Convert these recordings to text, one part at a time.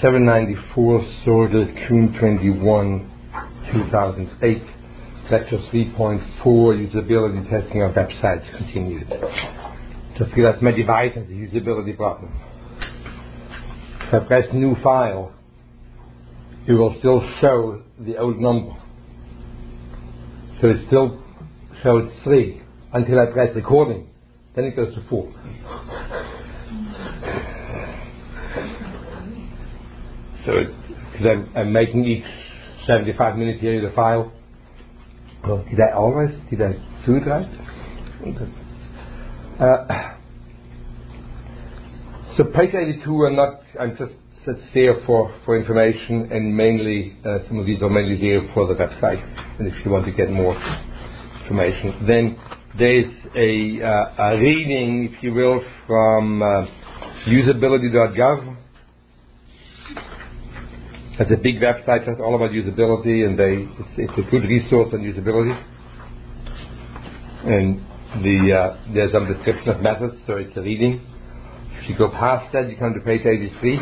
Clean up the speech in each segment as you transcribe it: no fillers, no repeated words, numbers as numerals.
794, sorted June 21, 2008. Lecture 3.4, Usability Testing of Websites, continued. So vielleicht mal die weiter, die Usability Problem. If I press New File, it will still show the old number. So it still shows 3 until I press Recording. Then it goes to 4. So I'm making each 75 minutes here the file. Well, did I do it right? So page 82 I'm just there for information, and mainly some of these are mainly here for the website, and if you want to get more information. Then there's a reading, if you will, from usability.gov. It's a big website that's all about usability, and it's a good resource on usability. And there's some description of methods, so it's a reading. If you go past that, you come to page 83.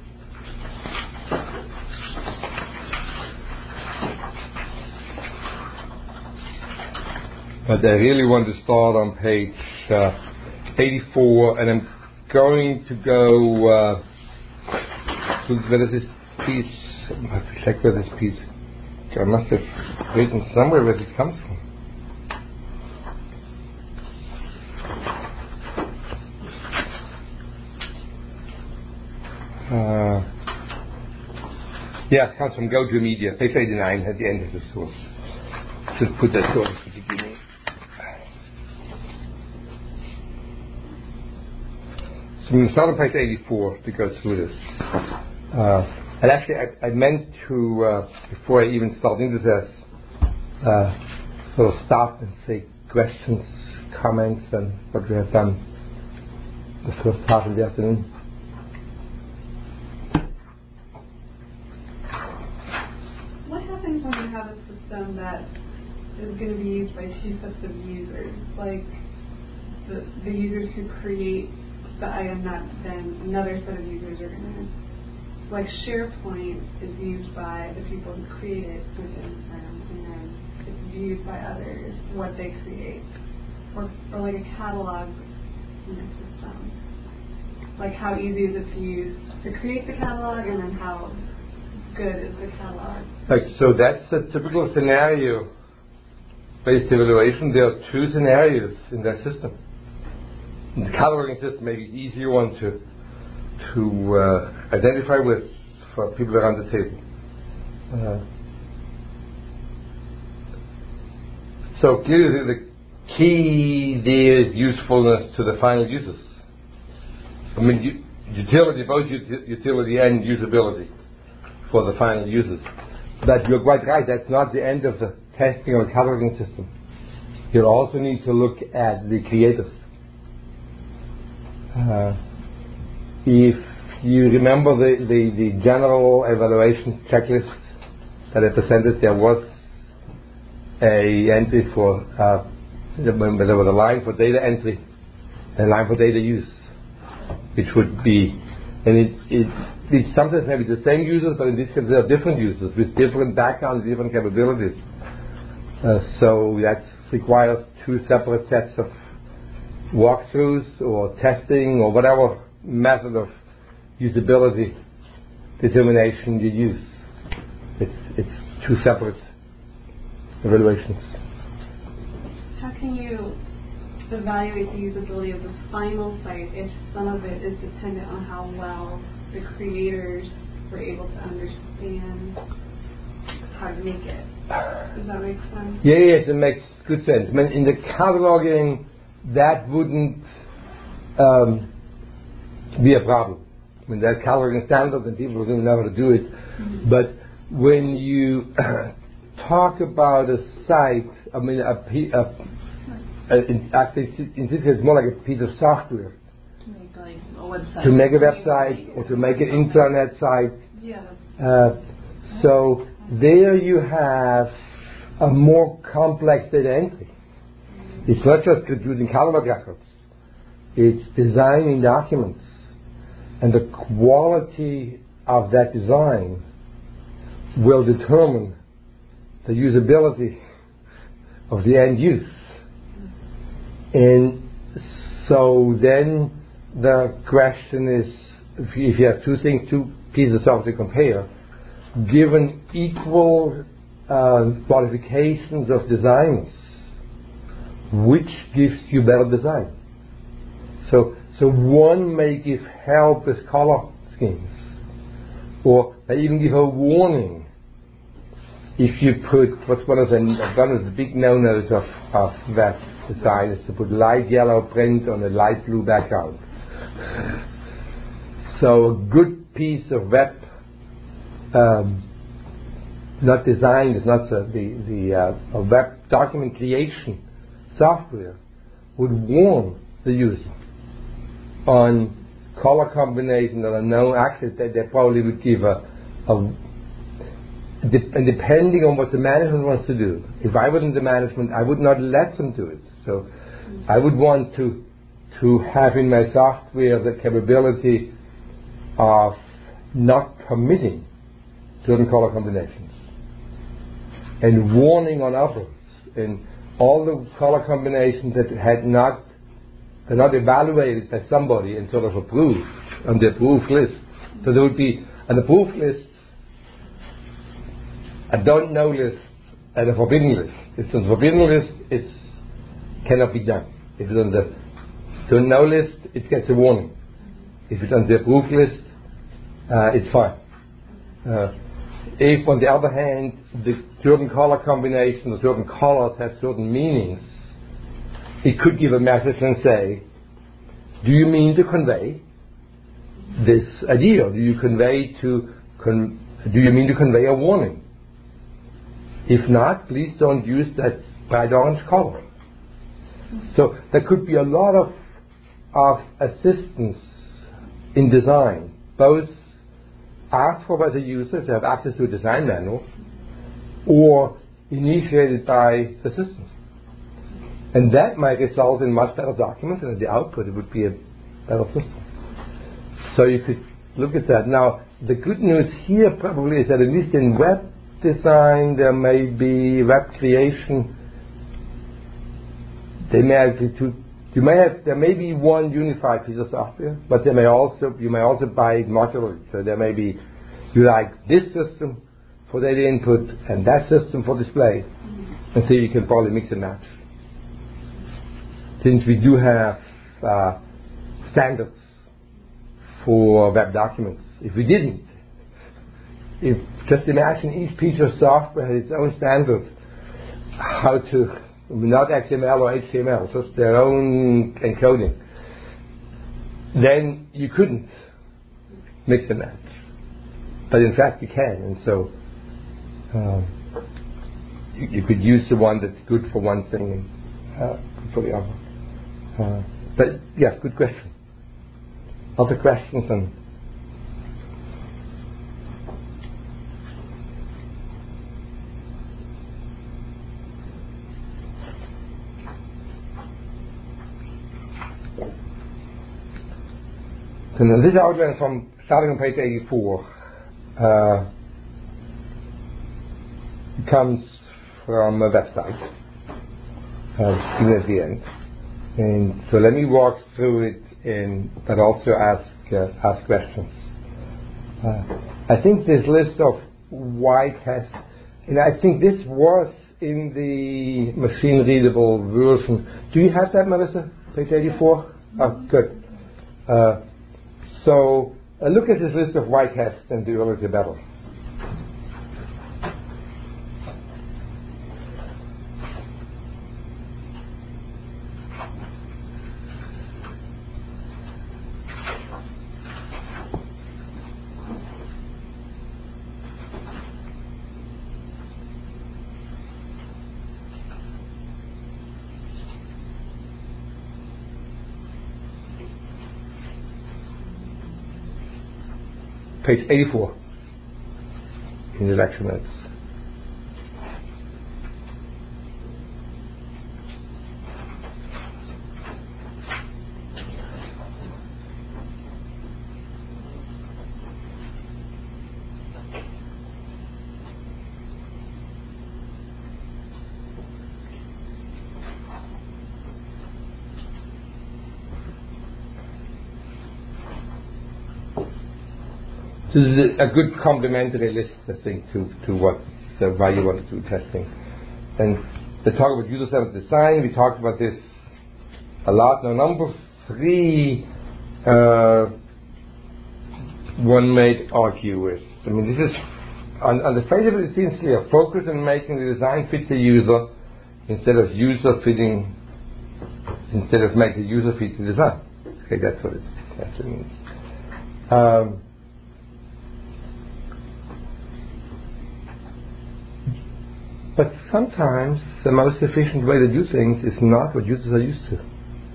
But I really want to start on page 84, and I'm going to go to where is this piece? I have to check where this piece. I must have written somewhere where it comes from. Yeah, it comes from GoToMedia, page 89 at the end of the source. Should put that source at the beginning. So I'm going to start on page 84 to go through this. And actually, I meant to, before I even start into this, sort of stop and say questions, comments, and what we have done the first half of the afternoon. What happens when you have a system that is going to be used by two sets of users, like the users who create the item that then another set of users are going to, like SharePoint is used by the people who create it within firm, and then it's viewed by others what they create, or like a catalog in the system. Like how easy is it to create the catalog, and then how good is the catalog? So that's a typical scenario-based evaluation. There are two scenarios in that system. In the cataloging system, maybe the easier one to identify with for people around the table. So clearly the key there is usefulness to the final users. I mean, utility, both utility and usability for the final users. But you're quite right, that's not the end of the testing of a cataloging system. You also need to look at the creators. If you remember the general evaluation checklist that I presented, there was a entry for there was a line for data entry and a line for data use, which would be, and it's sometimes maybe the same users, but in this case there are different users with different backgrounds, different capabilities. So that requires two separate sets of walkthroughs or testing or whatever method of usability determination you use. It's two separate evaluations. How can you evaluate the usability of the final site if some of it is dependent on how well the creators were able to understand how to make it? Does that make sense? Yes, it makes good sense. I mean, in the cataloging, that wouldn't be a problem. I mean, there's cataloging standards and people will know how to do it. Mm-hmm. But when you talk about a site, I mean, actually, in this case, it's more like a piece of software. To make like a website. To make a website or to make an internet site. Yeah. So there you have a more complex data entry. It's not just producing catalog records. It's designing documents. And the quality of that design will determine the usability of the end use. And so then the question is, if you have two pieces of software to compare, given equal qualifications of designs, which gives you better design? So one may give help with color schemes, or they even give a warning if you put one of the big no-nos of that design is to put light yellow print on a light blue background. So a good piece of web, not design, is not the web document creation software, would warn the user on color combination that are known. Actually, they probably would give and depending on what the management wants to do. If I was in the management, I would not let them do it. So I would want to have in my software the capability of not permitting certain color combinations and warning on others. And all the color combinations that they're not evaluated by somebody and sort of approved on the approved list. So there would be an approved list, a don't know list, and a forbidden list. If it's on the forbidden list, it cannot be done. If it's on the don't know list, it gets a warning. If it's on the approved list, it's fine. If, on the other hand, the certain color combinations or certain colors have certain meanings, it could give a message and say, do you mean to convey this idea? Or do you mean to convey a warning? If not, please don't use that bright orange color. So there could be a lot of assistance in design, both asked for by the users to have access to a design manual, or initiated by the systems. And that might result in much better documents, and at the output it would be a better system. So you could look at that. Now, the good news here probably is that at least in web design, there may be web creation. There may be one unified piece of software, but you may also buy it modularly. So there may be, you like this system for data input and that system for display, and so you can probably mix and match. Since we do have standards for web documents, if we didn't, just imagine each piece of software has its own standards, how to, not XML or HTML, just their own encoding, then you couldn't mix and match. But in fact you can, and so you could use the one that's good for one thing and good for the other. But yes, good question. Other questions? And this outline from starting on page 84 comes from a website even at the end. And so let me walk through it but also ask questions. I think this list of white has, and I think this was in the machine readable version. Do you have that, Melissa? Page 84? Oh, good. So look at this list of white hats and the earlier the better. Page 84 in the lecture notes. this is a good complementary list, I think, to what why you want to do testing. And the talk about user-centered design, we talked about this a lot. Now, number 3, one might argue with. I mean, this is on the face of it seems clear. Focus on making the design fit the user instead of making the user fit the design. Okay, that's what it actually means. But sometimes the most efficient way to do things is not what users are used to.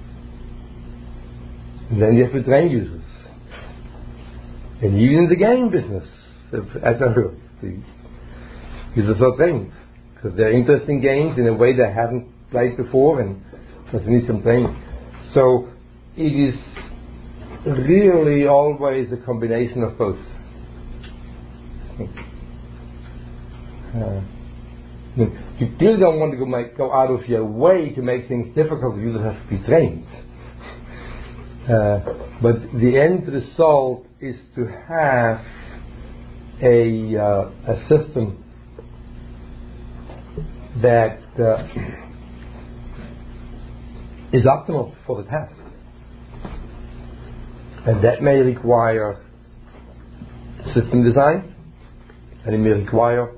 And then you have to train users. And even in the game business, as I heard, the users are trained because they're interested in games in a way they haven't played before, and they need some training. So it is really always a combination of both. You still don't want to go out of your way to make things difficult. Users have to be trained. But the end result is to have a system that is optimal for the task. And that may require system design, and it may require,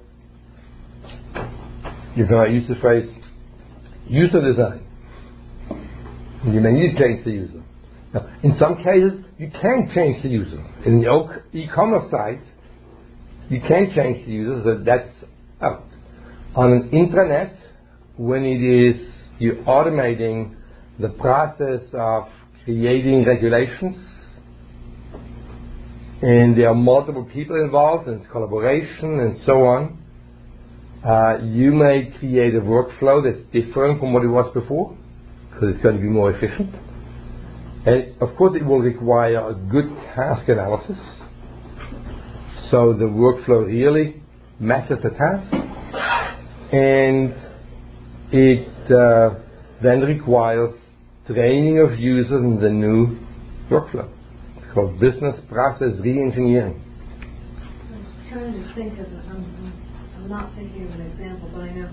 you can use the phrase, user design. And you may need to change the user. Now, in some cases, you can change the user. In the e-commerce site, you can change the user, so that's out. On an intranet, when you're automating the process of creating regulations, and there are multiple people involved, and collaboration, and so on, you may create a workflow that's different from what it was before, because it's going to be more efficient. And of course it will require a good task analysis, so the workflow really matches the task, and it then requires training of users in the new workflow. It's called business process re-engineering. I was trying to think of, I'm not thinking of an example, but I know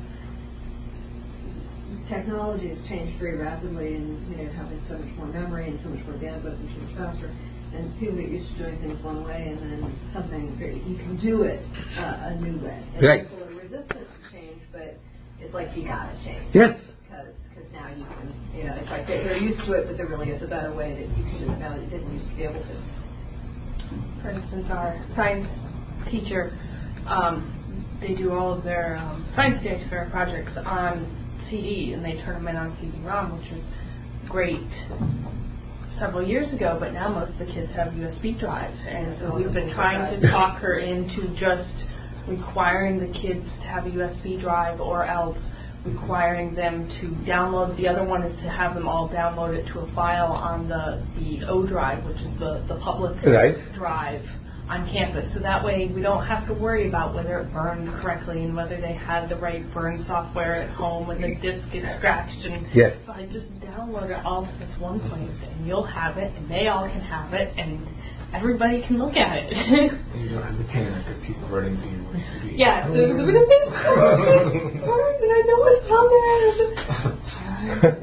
technology has changed very rapidly, and having so much more memory and so much more bandwidth and so much faster. And people get used to doing things one way, and then you can do it a new way. And right. People are resistant to change, but it's like you gotta change. Yes. Because now you can, it's like they're used to it, but there really is a better way that you can do it now that you didn't used to be able to. For instance, our science teacher, they do all of their science day fair projects on CD, and they turn them in on CD-ROM, which was great several years ago, but now most of the kids have USB drives, and so we've been trying to talk her into just requiring the kids to have a USB drive, or else requiring them to download. The other one is to have them all download it to a file on the O drive, which is the public drive on campus. So that way we don't have to worry about whether it burned correctly and whether they had the right burn software at home when the disk is scratched. And yes. so I just download it all to this one place, and you'll have it, and they all can have it, and everybody can look at it. You don't have the panic of people running to you with CDs. Yeah, so it's going to be and I know it's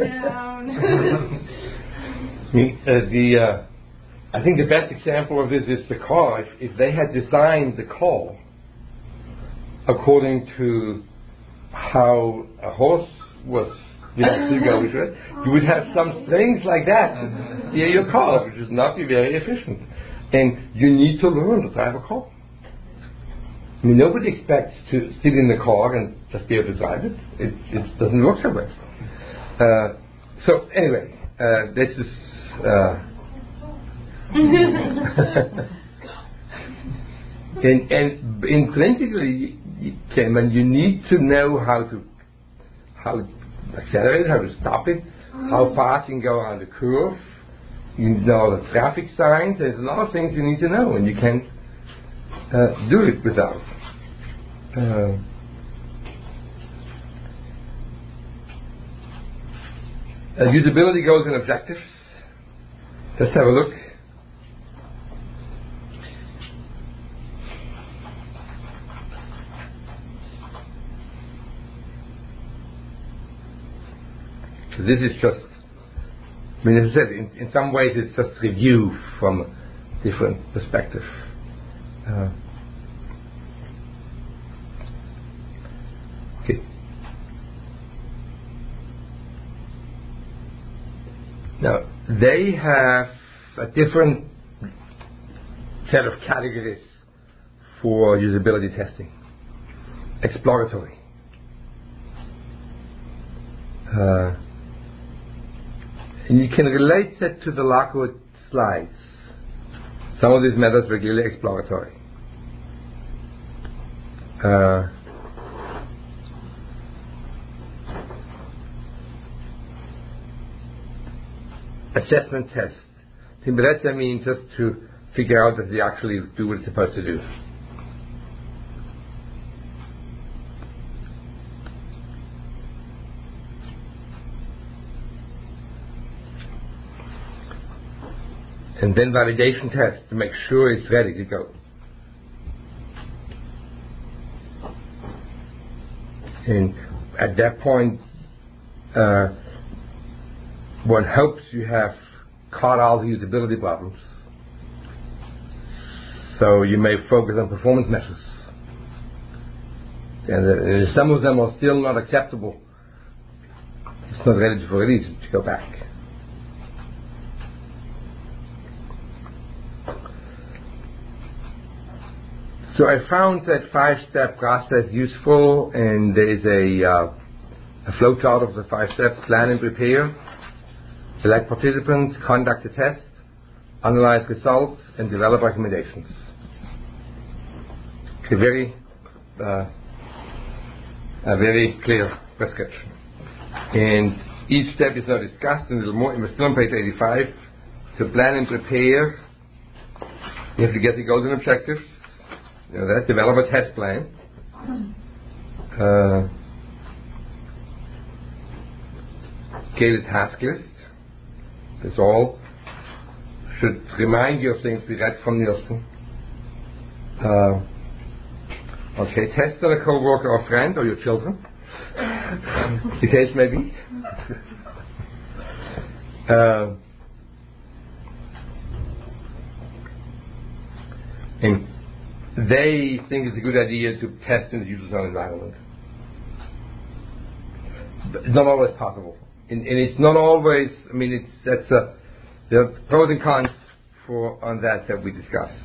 coming. I think the best example of this is the car. If they had designed the car according to how a horse was to go with it, you would have some strings like that near your car, which would not be very efficient. And you need to learn to drive a car. I mean, nobody expects to sit in the car and just be able to drive it. It doesn't work so well. So anyway, this is... and intrinsically, you need to know how to accelerate, how to stop it, how fast you can go around the curve. You know the traffic signs. There's a lot of things you need to know, and you can't do it without. Usability goals and objectives. Let's have a look. this is just, I mean, as I said, in some ways it's just review from a different perspective. Okay. Now, they have a different set of categories for usability testing. Exploratory. And you can relate that to the Lockwood slides. Some of these methods were clearly exploratory. Assessment test. Timbrezza means just to figure out that they actually do what it's supposed to do. And then validation test to make sure it's ready to go. And at that point, one hopes you have caught all the usability problems. So you may focus on performance measures. And some of them are still not acceptable. It's not ready for release to go back. So I found that 5-step process useful, and there is a flowchart of the 5 steps: plan and prepare, select participants, conduct the test, analyze results, and develop recommendations. A very clear prescription. And each step is now discussed a little more. We're still on page 85. To plan and prepare, you have to get the golden objectives. That develop a test plan. Create a task list. This all should remind you of things we read from Nielsen. Okay, test on a co-worker or friend or your children. The case may be. And they think it's a good idea to test in the user's own environment. But it's not always possible. And it's not always, I mean, there are pros and cons on that we discussed.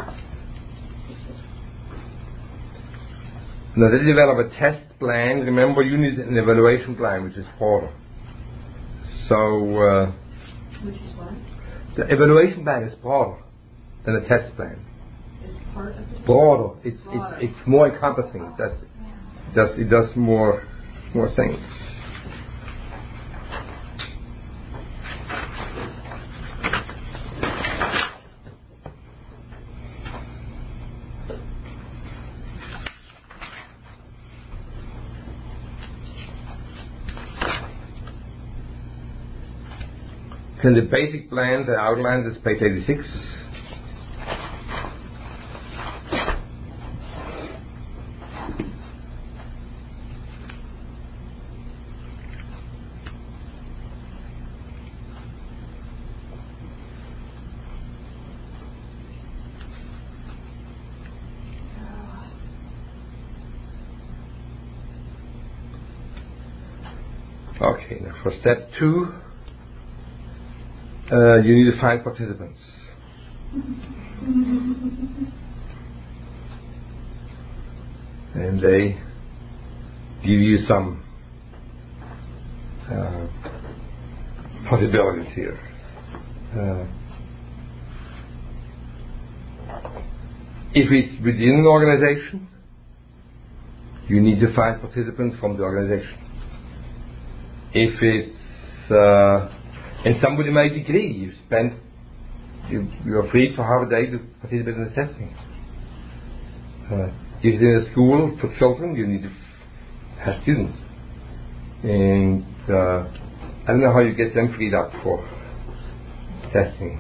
Now, they develop a test plan. Remember, you need an evaluation plan, which is broader. So, Which is what? the evaluation plan is broader than a test plan. Is part of the Broader. It's more encompassing. It does more things. In the basic plan, the outline is page 86. Okay, now for step 2, you need to find participants. And they give you some possibilities here. If it's within an organization, you need to find participants from the organization. If it's and somebody might agree, you're free for half a day to participate in the testing. If it's in a school for children, you need to have students. And I don't know how you get them freed up for testing.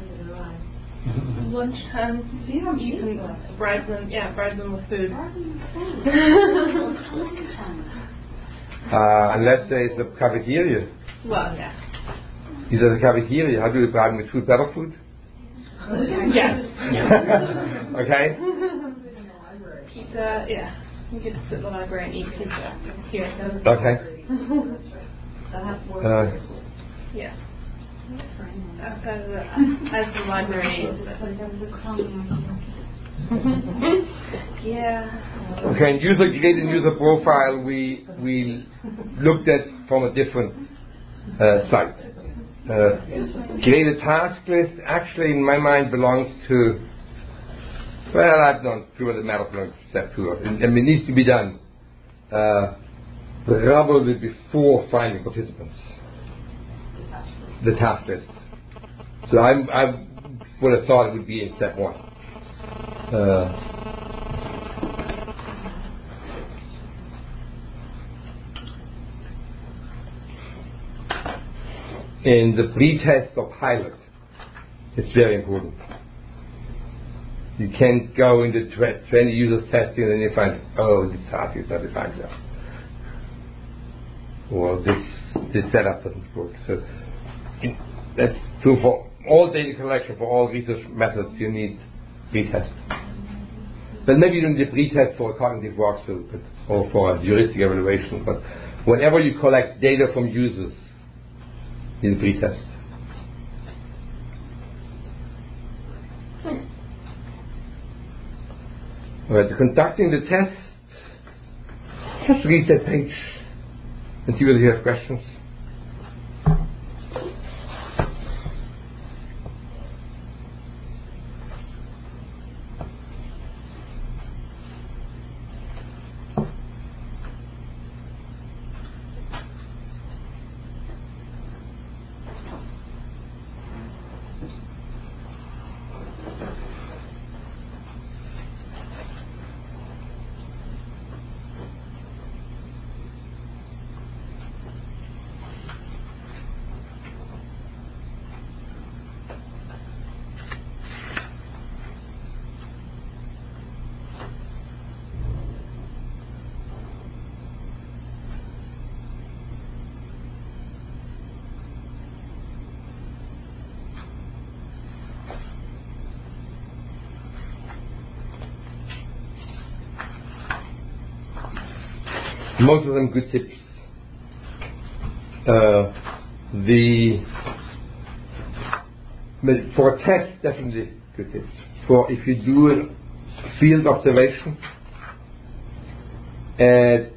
Lunchtime, you can bribe them with food. Unless there is a cafeteria. Well, yeah. Is that a cafeteria? How do you provide with food? Better food? Yes. Okay. Pizza, yeah. You get to sit in the library and eat pizza here. Okay. Yeah. Outside of as the library. Yeah. Okay, and user create and user profile we looked at from a different site. Create a task list actually in my mind belongs to, well, I'm not sure the matter of step 2. It needs to be done probably before finding participants. The task list. So I would have thought it would be in step 1. In the pre-test or pilot, it's very important. You can't go into 20 users testing and then you find, oh, this task is not defined well. Or this setup doesn't work. So that's true for all data collection, for all research methods, you need pre-test. But maybe you don't need a pre-test for a cognitive walkthrough or for a heuristic evaluation. But whenever you collect data from users, you need a pre-test. Alright, conducting the test, just read that page and see whether you have questions. Most of them good tips. For a test, definitely good tips. For if you do a field observation, at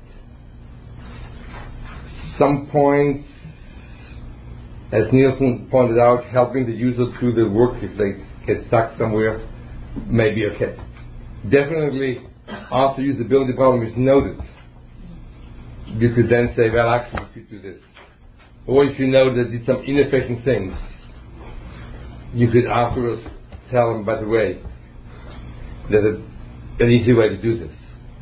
some point, as Nielsen pointed out, helping the user do the work if they get stuck somewhere may be okay. Definitely, after usability problem is noted, you could then say, well, actually, you could do this. Or if you know that it's some inefficient things, you could afterwards tell them, by the way, there's an easy way to do this.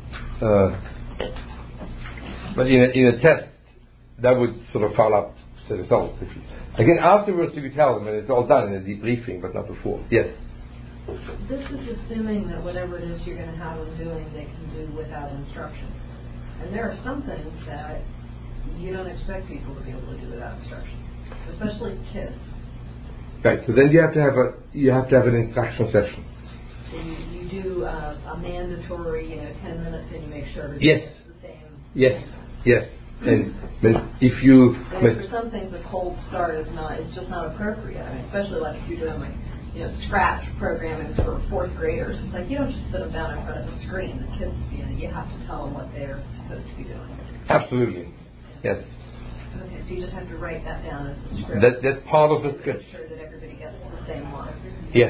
But in a test, that would sort of follow up the results. Again, afterwards you could tell them, and it's all done in a debriefing, but not before. Yes? This is assuming that whatever it is you're going to have them doing, they can do without instruction. And there are some things that you don't expect people to be able to do without instruction, especially kids. Right. So then you have to have an instruction session. So you do a mandatory, 10 minutes, and you make sure everything Yes. is the same. Yes. And if you for some things, a cold start is just not appropriate. I mean, especially like if you're doing Scratch programming for 4th graders. It's like you don't just sit them down in front of a screen. The kids, you have to tell them what they're supposed to be doing. Absolutely. Yes. Okay, so you just have to write that down as a script. That's part of the script. Make sure that everybody gets the same one. Yes.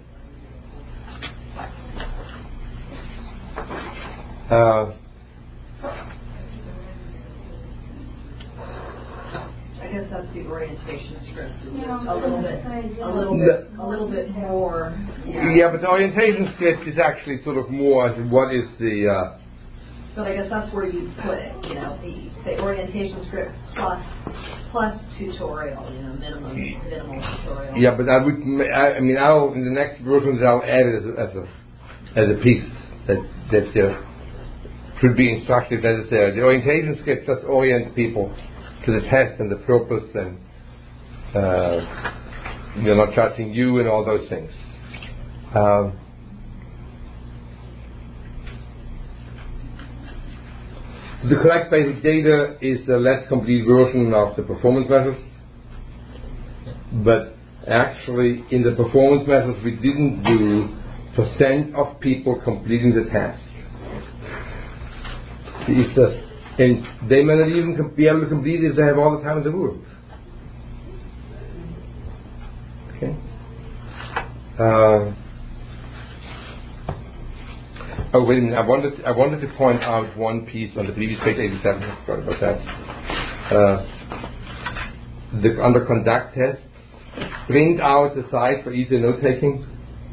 I guess that's the orientation script. It's just a little bit more. Yeah, but the orientation script is actually sort of more as what is the. But I guess that's where you put it. The orientation script plus tutorial. Minimal tutorial. Yeah, but I'll in the next versions I'll add it as a piece that should be instructive. That is there. The orientation script just orient people to the test and the purpose, and we're not judging you and all those things. The collect basic data is a less complete version of the performance measures, but actually in the performance measures we didn't do percent of people completing the task. And they may not even be able to complete it if they have all the time in the world. Okay. Oh, wait a minute. I wanted to point out one piece on the previous page 87. I forgot about that. Under conduct test, print out the site for easy note taking.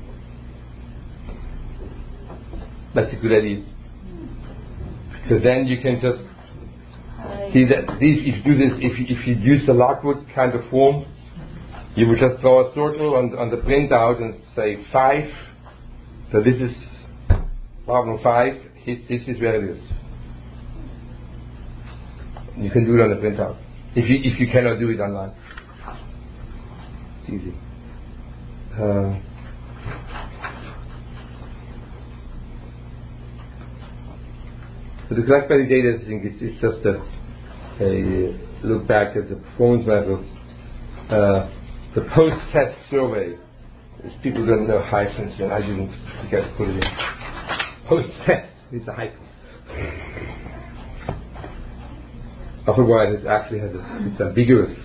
That's a good idea. Because then you can just see that if you do this, if you use the Lockwood kind of form, you would just draw a circle on the printout and say 5. So this is problem 5. This is where it is. You can do it on the printout. If you cannot do it online, it's easy. So the collect basic data, I think, is just a look back at the performance measures. The post-test survey, is people don't know hyphens, and I didn't forget to put it in. Post-test is a hyphen. Otherwise, it actually has it's ambiguous.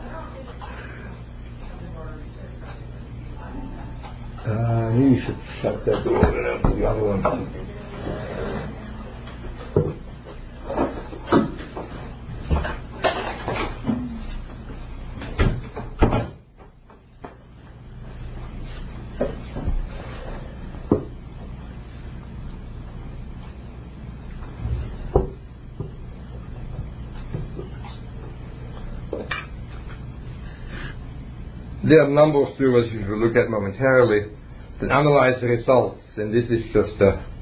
Maybe you should shut that door and open the other one. There are a number of surveys you will look at momentarily that analyze the results, and this is just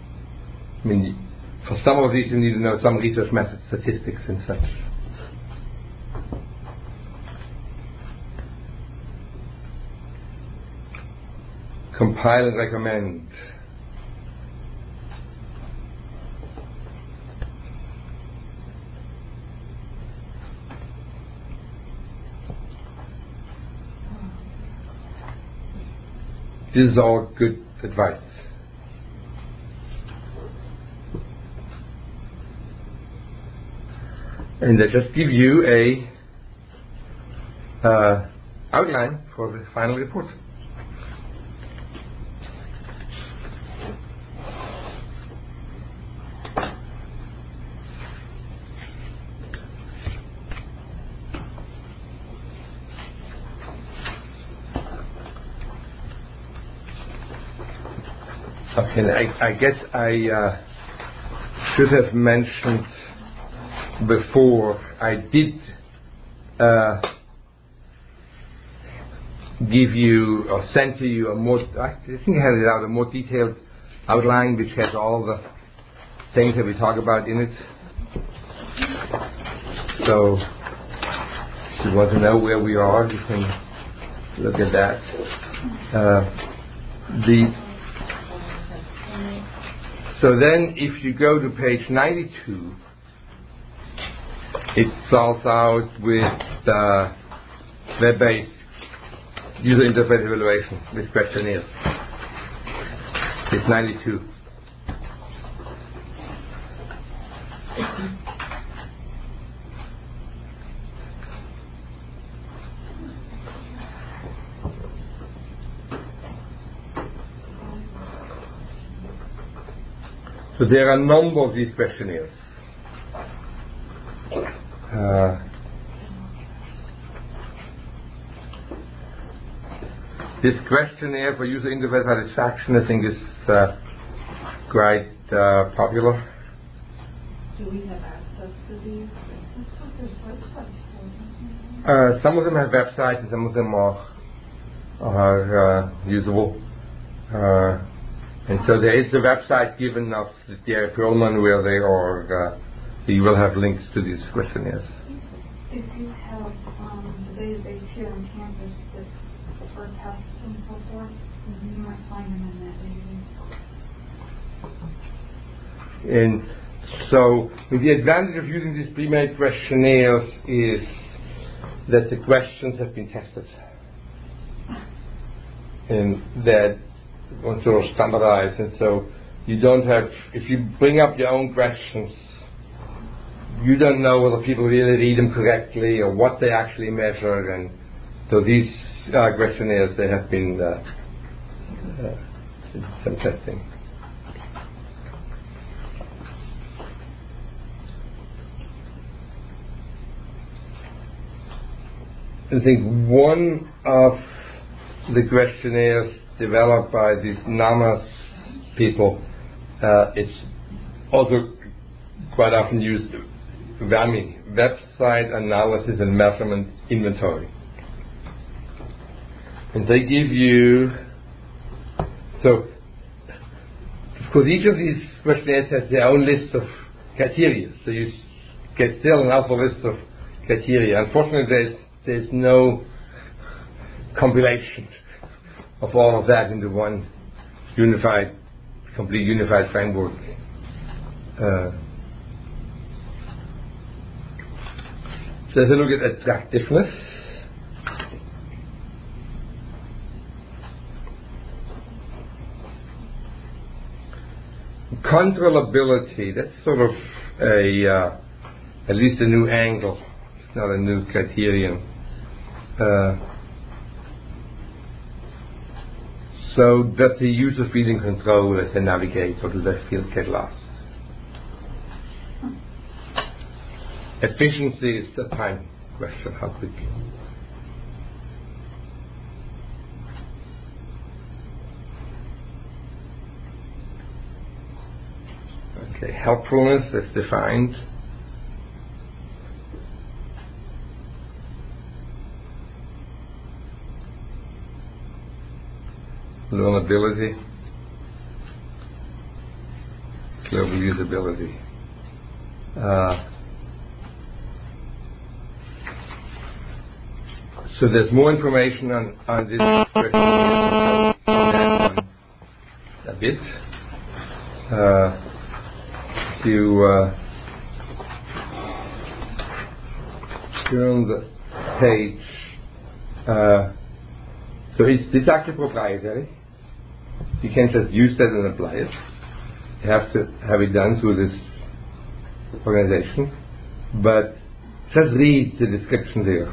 for some of these you need to know some research methods, statistics and such. Compile and recommend. This is all good advice. And they just give you a outline for the final report. Okay, I guess I should have mentioned before, I did give you or send to you I think I had it out, a more detailed outline which has all the things that we talk about in it. So if you want to know where we are, you can look at that. So then if you go to page 92, it starts out with web-based user interface evaluation with questionnaires. Page 92. So there are a number of these questionnaires. This questionnaire for user interface satisfaction, I think, is quite popular. Do we have access to these? Some of them have websites and some of them are usable. And so there is a website given of Gary Perlman where you will have links to these questionnaires. if you have the database here on campus that for tests and so forth, you might find them in that database. And so the advantage of using these pre-made questionnaires is that the questions have been tested and that one sort of standardized, and so you don't have, if you bring up your own questions, you don't know whether people really read them correctly or what they actually measure, and so these questionnaires, they have been some testing. I think one of the questionnaires developed by these NAMAS people is also quite often used, WAMI, Website Analysis and Measurement Inventory. And they give you, so of course each of these questionnaires has their own list of criteria, so you get still another list of criteria. Unfortunately there's no compilation of all of that into one complete unified framework. So let's look at attractiveness. Controllability, that's sort of at least a new angle. It's not a new criterion. So does the user feel in control as they navigate, or do they feel get lost? Efficiency is the time question, how quick. Okay, helpfulness is defined. Learnability, global usability. So there's more information on this question a bit. You turn the page. So it's actually proprietary. You can't just use that and apply it. You have to have it done through this organization. But just read the description there.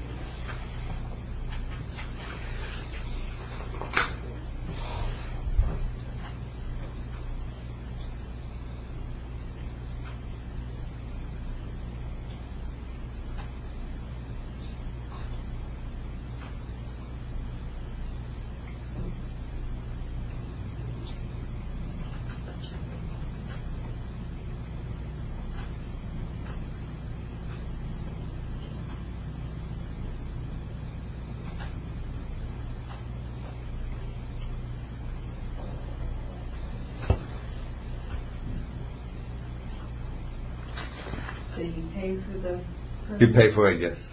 So you pay for the... You pay for it, yes.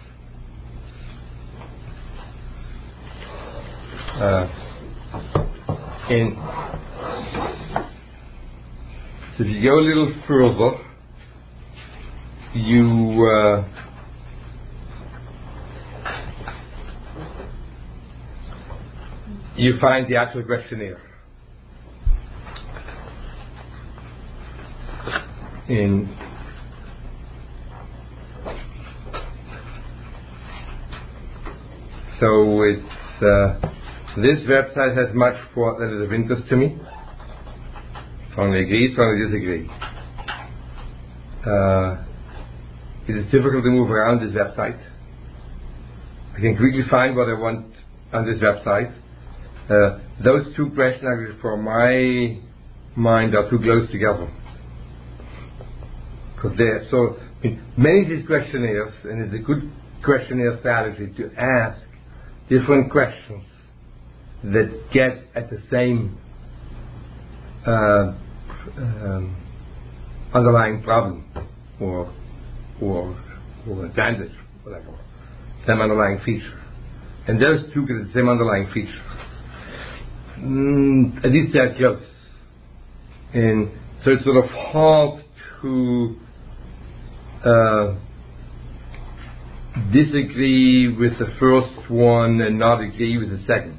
And so if you go a little further, you find the actual questionnaire. So it's this website has much for that is of interest to me. Strongly agree, strongly disagree. It is difficult to move around this website. I can quickly find what I want on this website. Those two questions, for my mind, are too close together. Because many of these questionnaires, and it's a good questionnaire strategy to ask different questions that get at the same underlying problem or advantage. whatever, same underlying feature. And those two get the same underlying feature. At least they're close. And so it's sort of hard to disagree with the first one and not agree with the second.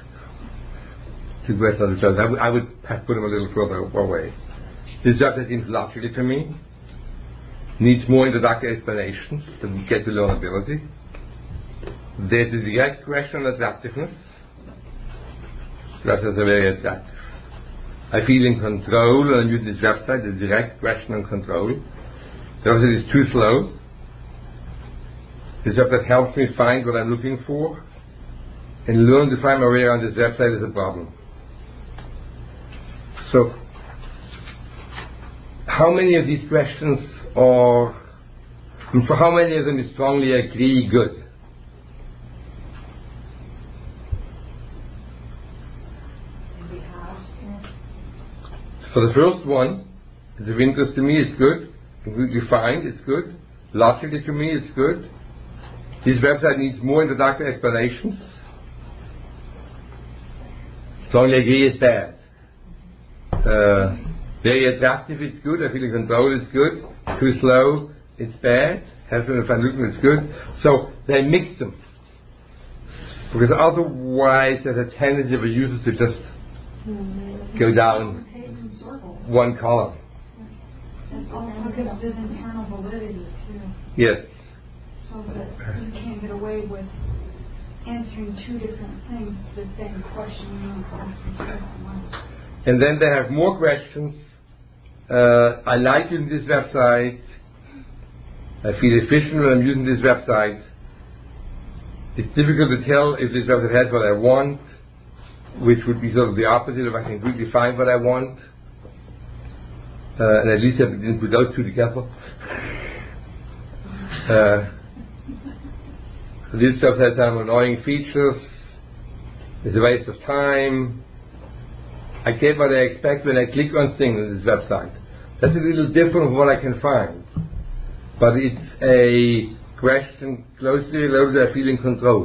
I would have put them a little further away. This chapter seems logical to me. Needs more introductory explanations to get to learnability. There's a direct question on attractiveness. That is very attractive. I feel in control and I'm using this website, the direct question on control. The website is too slow. This website helps me find what I'm looking for and learn to find my way around this website is a problem. So, how many of these questions are, and for how many of them is strongly agree good? For the first one, it's of interest to me, it's good. Completely fine, it's good. Logically to me, it's good. This website needs more introductory explanations. Strongly agree is bad. Very attractive, it's good. I feel in control, it's good. Too slow, it's bad. Have to find looking, it's good. So they mix them. Because otherwise there's a tendency of a user to just go down one column. It also gives this internal validity too. Yes. So that you can't get away with answering two different things to the same question. You know exactly two different ones. And then they have more questions. I like using this website. I feel efficient when I'm using this website. It's difficult to tell if this website has what I want, which would be sort of the opposite if I can quickly find what I want. And at least I didn't put those two together. This stuff has some annoying features. It's a waste of time. I get what I expect when I click on things on this website. That's a little different from what I can find. But it's a question closely related to I feel in control.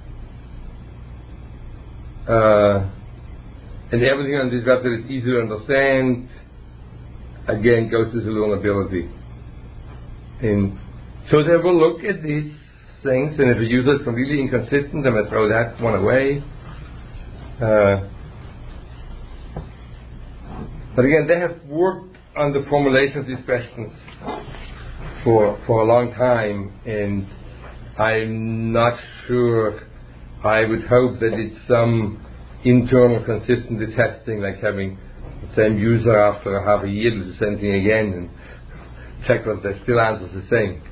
And everything on this website is easy to understand. Again, goes to the learnability. And so they will look at these things, and if a user is completely inconsistent, they might throw that one away. But again, they have worked on the formulation of these questions for a long time, and I'm not sure. I would hope that it's some internal consistency testing, like having the same user after half a year do the same thing again and check that they still answers the same.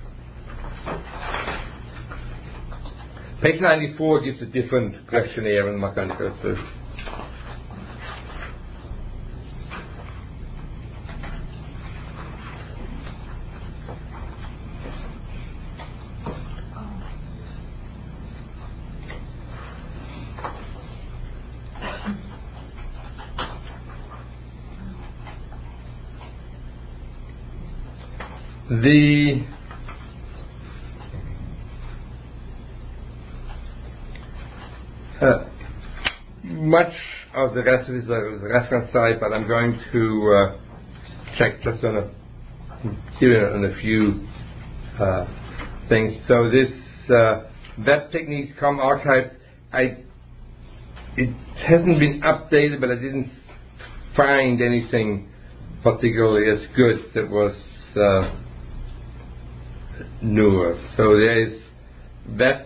Page 94 gives a different questionnaire in Mechanical. Much of the rest of this is a reference site, but I'm going to check just on a few things. So this Web Techniques COM archive, it hasn't been updated, but I didn't find anything particularly as good that was newer. So there is Web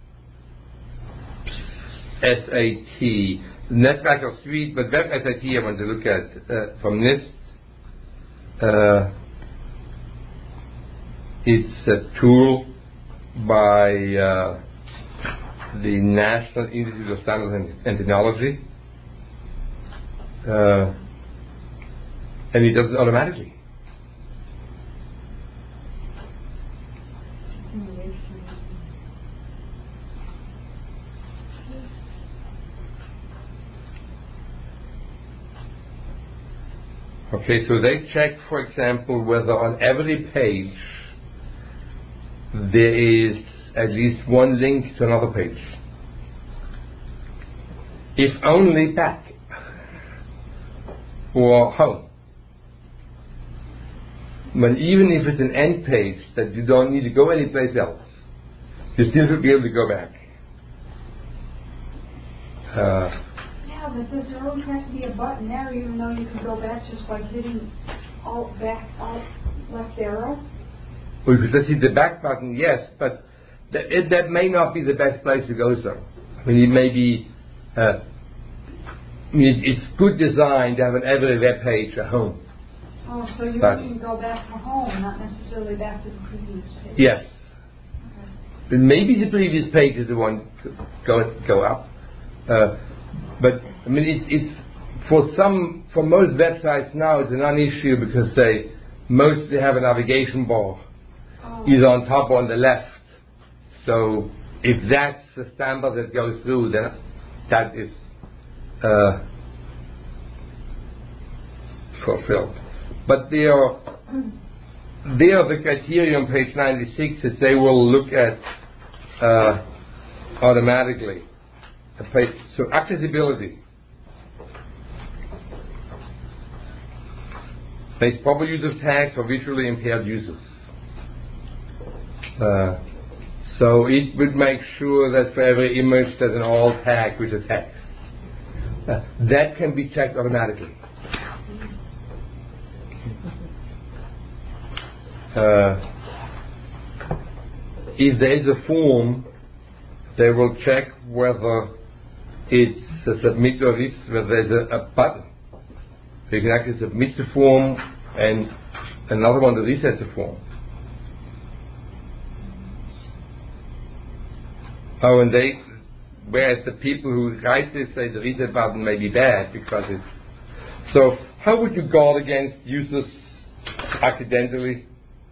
SAT, NetWriter Suite, but Web SAT I want to look at from NIST. It's a tool by the National Institute of Standards and Technology, and it does it automatically. Okay, so they check, for example, whether on every page there is at least one link to another page. If only back or home. But even if it's an end page that you don't need to go anyplace else, you still should be able to go back. Yeah, but does there always have to be a button there, even though you can go back just by hitting alt left arrow? Well, you could just hit the back button, yes, but that may not be the best place to go, sir. I mean, it may be. It's good design to have an every web page at home. Oh, so you can go back to home, not necessarily back to the previous page. Yes. Okay. But maybe the previous page is the one to go up. But I mean, it's for most websites now it's a non-issue because they mostly have a navigation bar either on top or on the left. So if that's the standard that goes through, then that is fulfilled. But there are the criteria on page 96 that they will look at automatically. So accessibility. Makes proper use of tags for visually impaired users. So it would make sure that for every image there's an alt tag with a text. That can be checked automatically. If there is a form, they will check whether it's a submit or whether there's a button. So you can actually submit the form and another one to reset the form. Oh, and whereas the people who write this say the reset button may be bad because it's. So how would you guard against users accidentally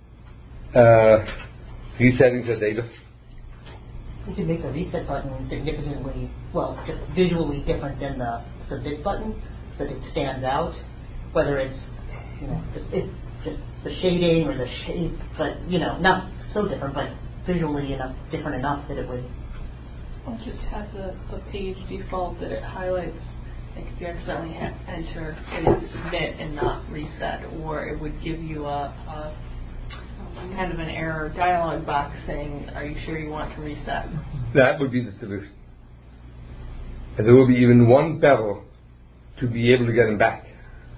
resetting the data? You can make the reset button significantly, just visually different than the submit button, so that it stands out. Whether it's, just the shading or the shape, but not so different, but visually different enough that it would. I'll just have the page default that it highlights. Like if you accidentally enter, it would submit and not reset, or it would give you a kind of an error dialog box saying, "Are you sure you want to reset?" That would be the solution. And there will be even one better to be able to get them back.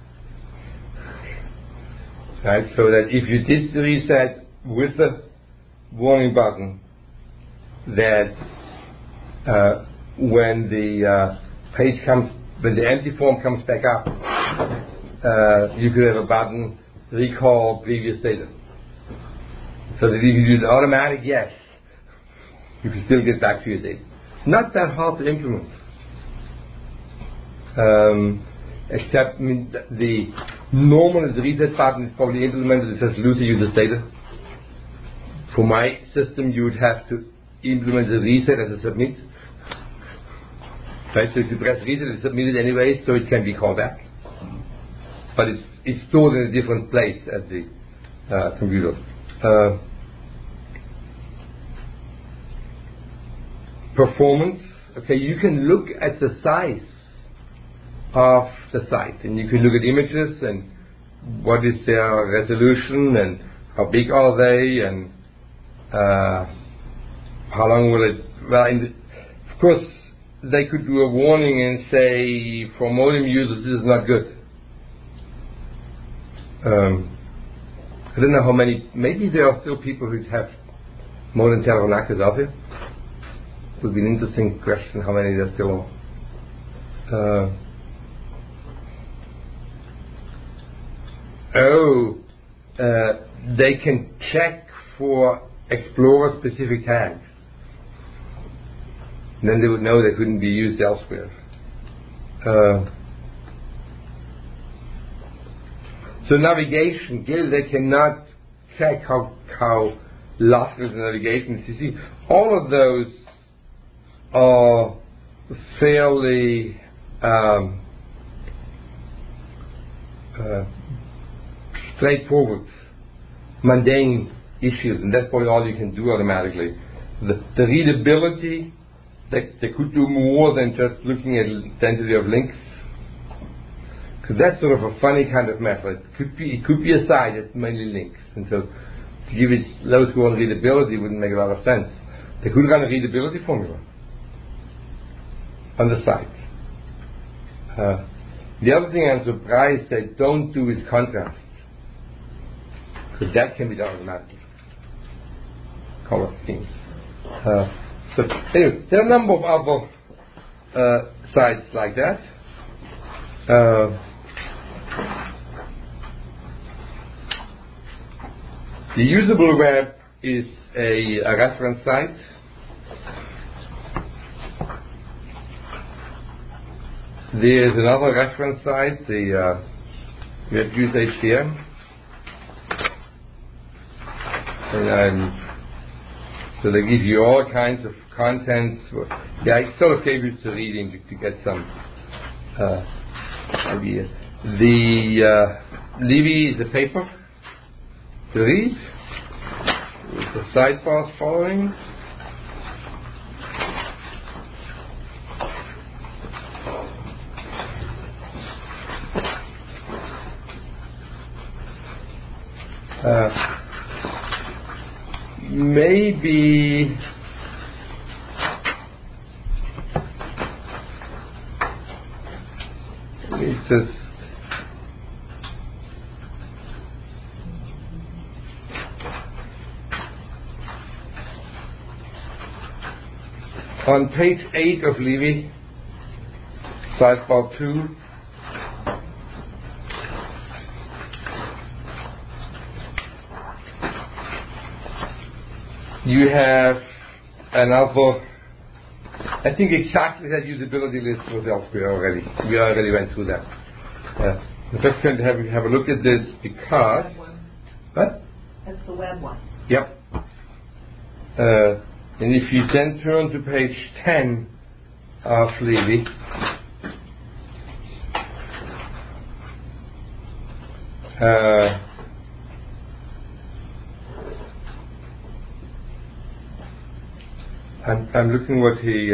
Right, so that if you did the reset with the warning button, that when the page comes, when the empty form comes back up, you could have a button recall previous data. So that if you do the automatic yes, you can still get back to your data. Not that hard to implement. Except normally the reset button is probably implemented. It says lose the user's data. For my system, you would have to implement the reset as a submit. Right, so if you press reset, it's submitted anyway, so it can be called back. But it's stored in a different place at the computer. Performance. Okay, you can look at the size of the site, and you can look at images and what is their resolution and how big are they and how long will it. Well, of course, they could do a warning and say for modem users this is not good. I don't know how many. Maybe there are still people who have modem telephone access out there. It would be an interesting question how many there still are. They can check for Explorer specific tags. Then they would know they couldn't be used elsewhere. So navigation, they cannot check how lossless the navigation is. You see, all of those are fairly straightforward, mundane issues, and that's probably all you can do automatically. the readability, they could do more than just looking at density of links. Because that's sort of a funny kind of method. It could be a site that's mainly links. And so to give it low score on readability wouldn't make a lot of sense. They could run a readability formula on the site. The other thing I'm surprised they don't do is contrast. Because that can be done automatically. Color schemes. So anyway, there are a number of other sites like that. The usable web is a reference site. There's another reference site, the WebViews HTML. And so they give you all kinds of contents. Yeah, I sort of gave you to reading to get some idea. The Livy is a paper to read with the sidebars following. Maybe it's just on page 8 of Livy, sidebar 2. You have another, I think exactly that usability list was elsewhere already. We already went through that. I'm just going to have a look at this because... Web one. What? That's the web one. Yep. And if you then turn to page 10 of Livy, I'm looking what he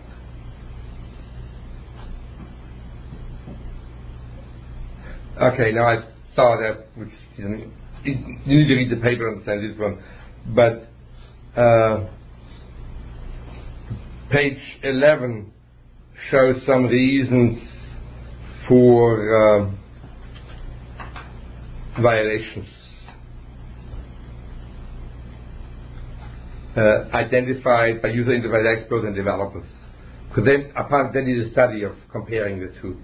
okay, now I saw that, which you need to read the paper to understand this one, but page 11 shows some reasons for violations. Identified by user interface experts and developers. Because then, apparently, that is a study of comparing the two.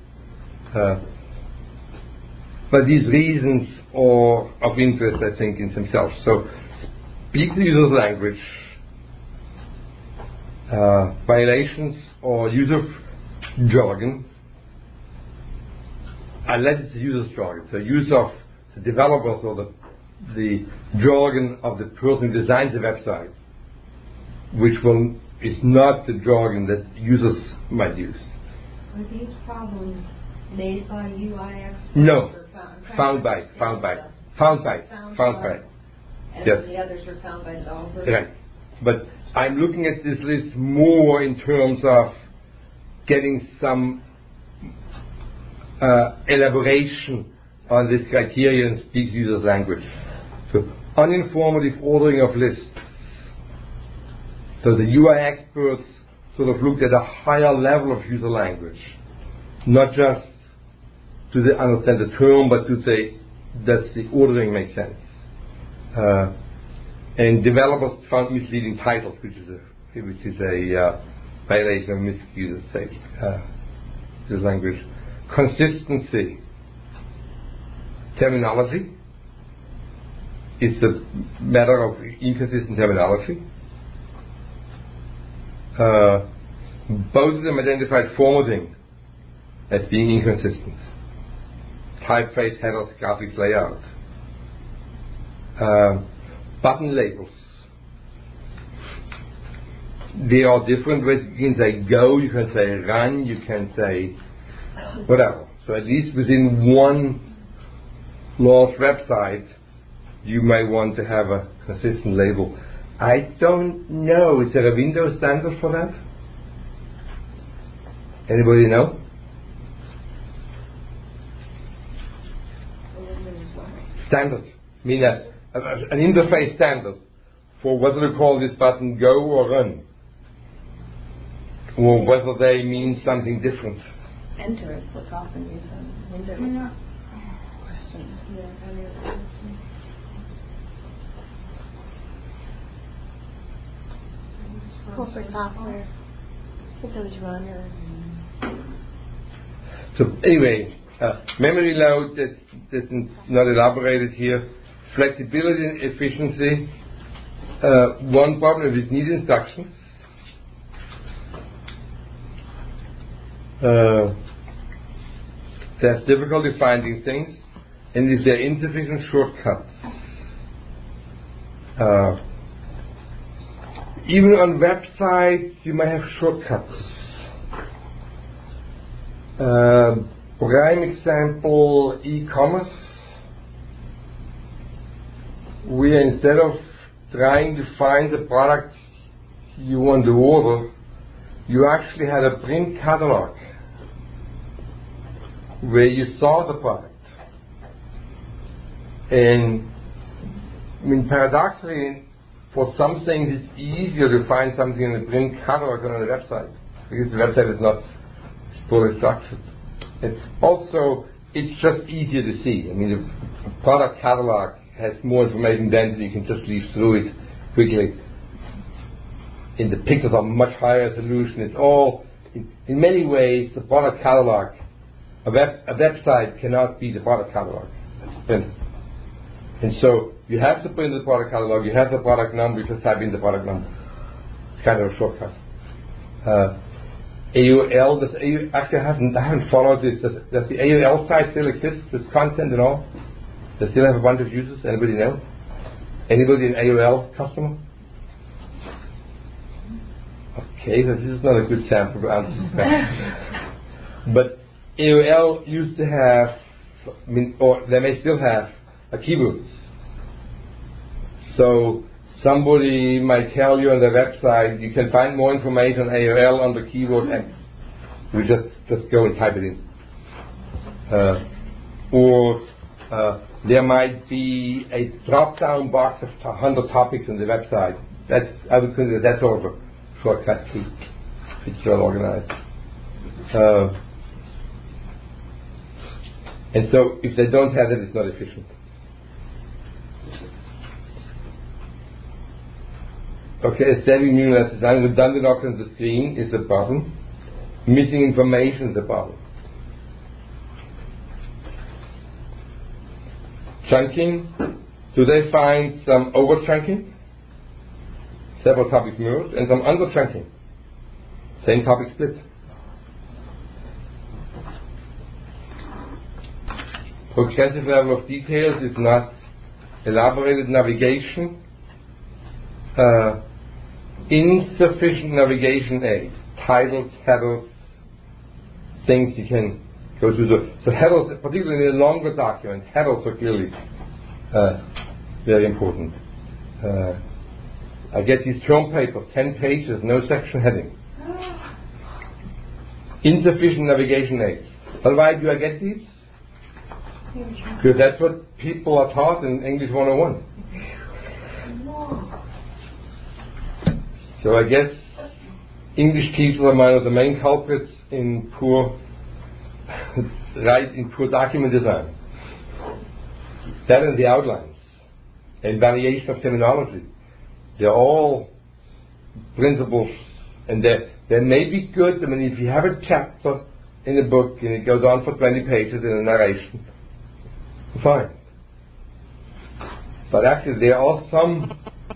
But these reasons are of interest, I think, in themselves. So, speak the user's language, violations or use of jargon, unless it's the user's jargon. So, use of the developers or the jargon of the person who designs the website, which is not the jargon that users might use. Are these problems made by UI experts? No. Or Found by. And Yes. the others are found by developers? Right. But I'm looking at this list more in terms of getting some elaboration on this criterion speaks user's language. So uninformative ordering of lists. So the UI experts sort of looked at a higher level of user language, not just to understand the term, but to say does the ordering make sense. And developers found misleading titles, which is a violation of misuser user language. Consistency, terminology. It's a matter of inconsistent terminology. Both of them identified formatting as being inconsistent. Typeface, headers, graphics, layout. Button labels. There are different ways. You can say go, you can say run, you can say whatever. So at least within one large website, you may want to have a consistent label. I don't know. Is there a Windows standard for that? Anybody know? Standard. I mean an interface standard for whether to call this button go or run. Or whether they mean something different. Enter is what's often used on Windows. Question. Yeah, corporate software. It's always run or. So anyway, memory load, that's not elaborated here. Flexibility and efficiency. One problem is need instructions. There's difficulty finding things, and is there insufficient shortcuts? Even on websites, you may have shortcuts. Prime example, e-commerce, where instead of trying to find the product you want to order, you actually had a print catalog where you saw the product. And I mean, paradoxically, for some things it's easier to find something in the print catalog than on the website, because the website is not fully structured. It's just easier to see. I mean, the product catalog has more information density, you can just leaf through it quickly. And the pictures are much higher resolution. It's all, in many ways, the product catalog. A website cannot be the product catalog. And so you have to put in the product catalog, you have the product number, you just type in the product number. It's kind of a shortcut. AOL, actually I haven't followed this. Does the AOL site still exist with content and all? Does it still have a bunch of users? Anybody know? Anybody an AOL customer? Okay, so this is not a good sample to answer this question. But AOL used to have, or they may still have, a keyboard. So somebody might tell you on their website, you can find more information on AOL on the keyboard X. We just go and type it in. Or there might be a drop-down box of 100 topics on the website. I would consider that sort of a shortcut key. It's well organized. And so if they don't have it, it's not efficient. Okay, a steady neural design, redundant options on the screen is a problem. Missing information is a problem. Chunking, do they find some over chunking? Several topics merged, and some under chunking. Same topic split. Progressive level of details is not elaborated navigation. Insufficient navigation aid. Titles, headers, things you can go through. So headers, particularly in the longer documents, headers are clearly very important. I get these term papers, 10 pages, no section heading. Insufficient navigation aids. But why do I get these? Because that's what people are taught in English 101. So I guess English teachers are one of the main culprits in poor document design. That and the outlines and variation of terminology. They're all principles, and they may be good. I mean, if you have a chapter in a book and it goes on for 20 pages in a narration, fine. But actually there are some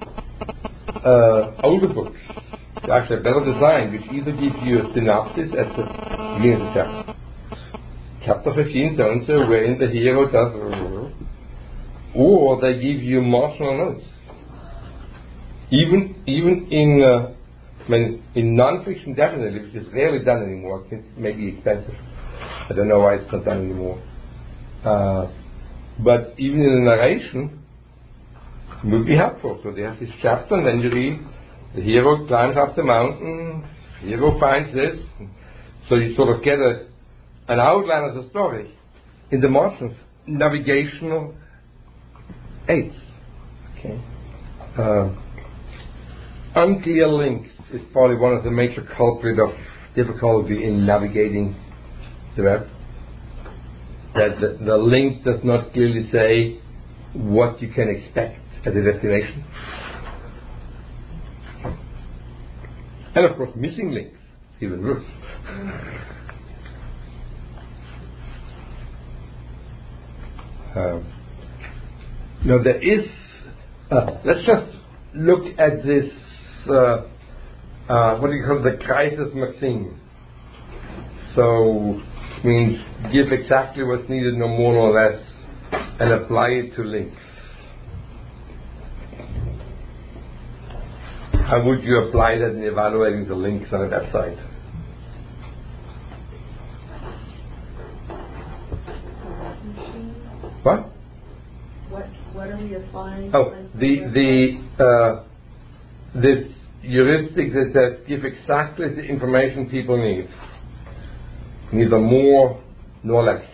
older books that actually are better designed, which either give you a synopsis at the beginning of the chapter. Chapter 15, so and so, wherein the hero does, or they give you marginal notes. Even in non-fiction, definitely, which is rarely done anymore. It may be expensive. I don't know why it's not done anymore. But even in the narration, would be helpful. So they have this chapter, and then you read, the hero climbs up the mountain, the hero finds this. So you sort of get an outline of the story. In the Martians, navigational aids. Okay. Unclear links is probably one of the major culprits of difficulty in navigating the web. That the link does not clearly say what you can expect at the destination. And of course, missing links, even worse. Now there is, let's just look at this, what do you call the crisis maxim. So, it means give exactly what's needed, no more nor less, and apply it to links. How would you apply that in evaluating the links on a website? What? What are we applying? Oh, this heuristic that says give exactly the information people need, neither more nor less,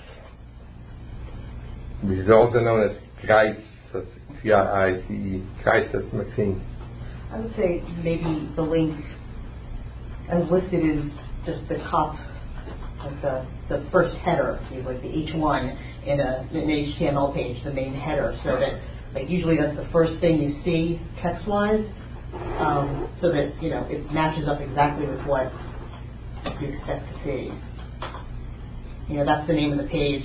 which is also known as crisis, C-R-I-C-E, crisis maxim. I would say maybe the link as listed is just the top, like the first header, like the H1 in an HTML page, the main header, so that like usually that's the first thing you see text-wise, so that it matches up exactly with what you expect to see. That's the name of the page.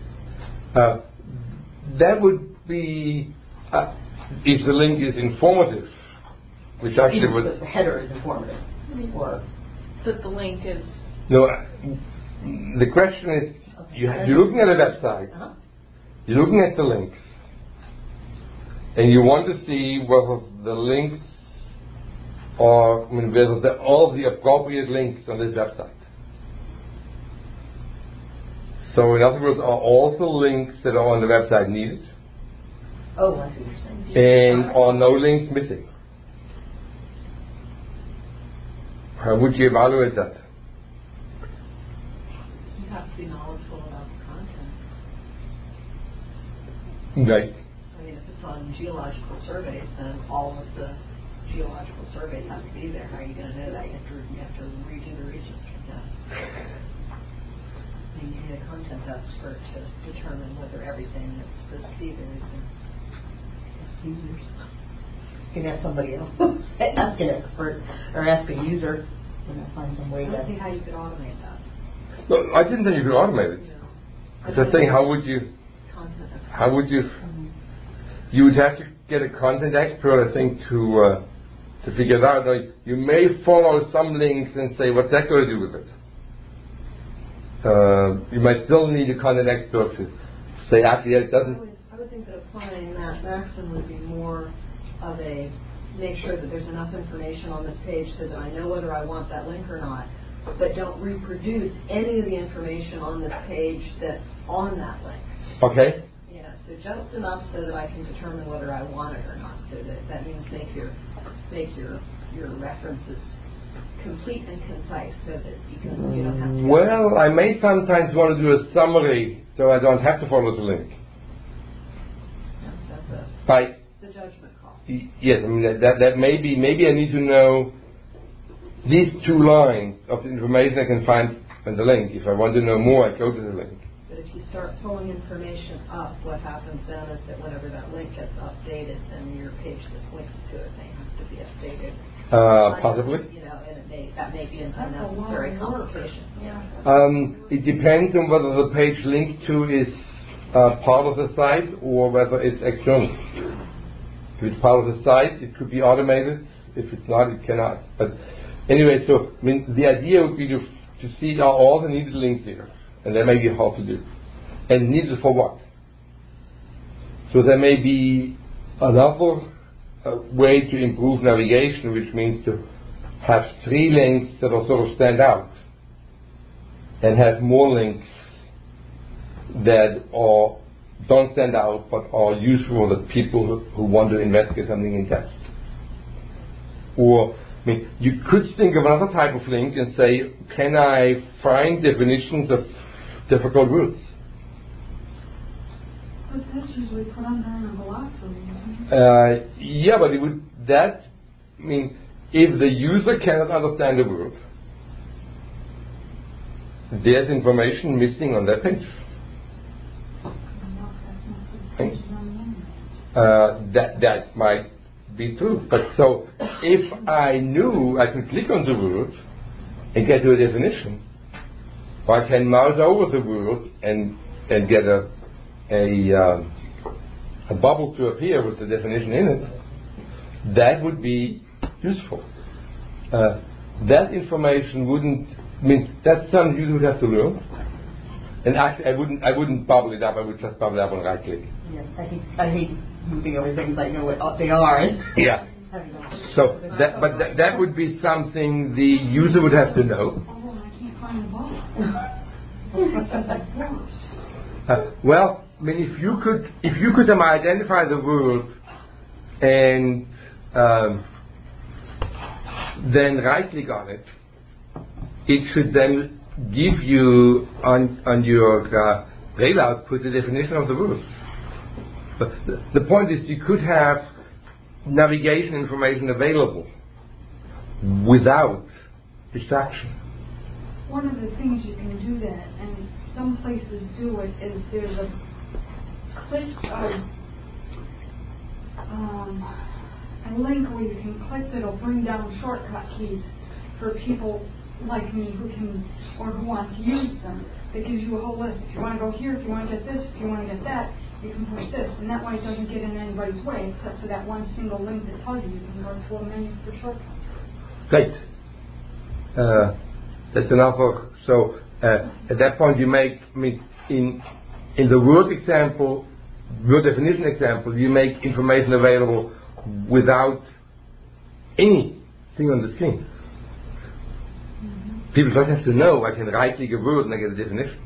That would be if the link is informative, which actually was the header is informative, or that the link is. No, the question is you're looking at a website, you're looking at the links, and you want to see whether the links are, whether all the appropriate links on this website. So, in other words, are all the links that are on the website needed? Oh, I see what you're saying. And are no links missing? How would you evaluate that? You have to be knowledgeable about the content. Right. I mean, if it's on geological surveys, then all of the geological surveys have to be there. How are you going to know that? You have to redo the research. Yeah. You need a content expert to determine whether everything that's supposed to be there is there. Ask users. You can ask somebody else. Ask an expert or ask a user. Find some way I don't to. see how you could automate that. No, I didn't think you could automate it. No. I'm just saying, how would you? Content expert. How would you? You would have to get a content expert, I think, to figure it out. Now, you may follow some links and say, what's that going to do with it? You might still need a content expert to say, actually, it doesn't. I would think that applying that maxim would be more of a make sure that there's enough information on this page so that I know whether I want that link or not, but don't reproduce any of the information on this page that's on that link. Okay. Yeah, so just enough so that I can determine whether I want it or not. So that means make your references complete and concise so that you don't have to. Well, I may sometimes want to do a summary so I don't have to follow the link. That's the judgment call. Yes, I mean that maybe I need to know these 2 lines of the information I can find on the link. If I want to know more, I go to the link. But if you start pulling information up, what happens then is that whenever that link gets updated, then your page that links to it may have to be updated. Possibly. And that may be an unnecessary complication. It depends on whether the page linked to is part of the site or whether it's external. If it's part of the site, it could be automated. If it's not, it cannot. But anyway, so the idea would be to see are all the needed links here, and that may be hard to do. And needed for what? So there may be another way to improve navigation, which means to have 3 links that are sort of stand out, and have more links that are don't stand out but are useful for the people who want to investigate something in depth. Or, I mean, you could think of another type of link and say, can I find definitions of difficult words? But that's usually put on there in a glossary, isn't it? Yeah, but if the user cannot understand the word, there's information missing on that page. That might be true. But so if I knew I could click on the word and get to a definition, or I can mouse over the word and get a bubble to appear with the definition in it, that would be useful. That information that's something you would have to learn. And actually, I wouldn't bubble it up. I would just bubble it up on right click. Yes, I hate moving over things I know what they are. Yeah. So that would be something the user would have to know. Oh, I can't find the bubble. Well, if you could identify the word and then right click on it, it should then give you on your rail output the definition of the word. But the point is, you could have navigation information available without distraction. One of the things you can do that, and some places do it, is there's a link where you can click that'll bring down shortcut keys for people like me who want to use them. That gives you a whole list. If you want to go here, if you want to get this, if you want to get that, you can push this, and that way it doesn't get in anybody's way except for that one single link that tells you can go to a menu for shortcuts. Great. That's enough. So at that point, you make in the word example, word definition example, you make information available without anything on the screen. People just have to know I can right click a word and I get a definition.